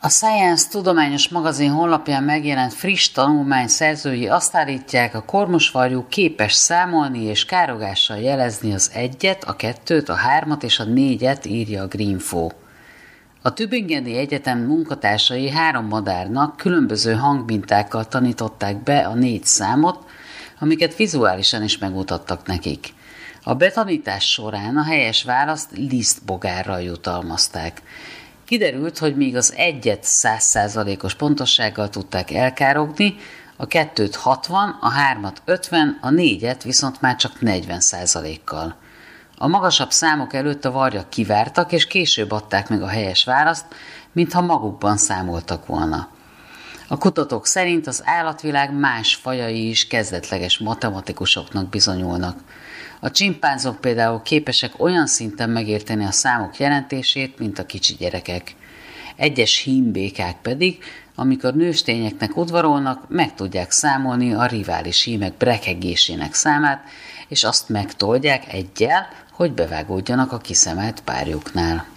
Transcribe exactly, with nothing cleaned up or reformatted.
A Science tudományos magazin honlapján megjelent friss tanulmány szerzői azt állítják, a kormosvarjú képes számolni és károgással jelezni az egyet, a kettőt, a hármat és a négyet, írja a Greenfo. A Tübingeni Egyetem munkatársai három madárnak különböző hangmintákkal tanították be a négy számot, amiket vizuálisan is megmutattak nekik. A betanítás során a helyes választ lisztbogárral jutalmazták. Kiderült, hogy míg az egyet száz százalékos pontossággal tudták elkárogni, a kettőt hatvan, a hármat ötven, a négyet viszont már csak negyven százalékkal. A magasabb számok előtt a varjak kivártak, és később adták meg a helyes választ, mintha magukban számoltak volna. A kutatók szerint az állatvilág más fajai is kezdetleges matematikusoknak bizonyulnak. A csimpánzok például képesek olyan szinten megérteni a számok jelentését, mint a kicsi gyerekek. Egyes hímbékák pedig, amikor nőstényeknek udvarolnak, meg tudják számolni a rivális hímek brekegésének számát, és azt megtoldják eggyel, hogy bevágódjanak a kiszemelt párjuknál.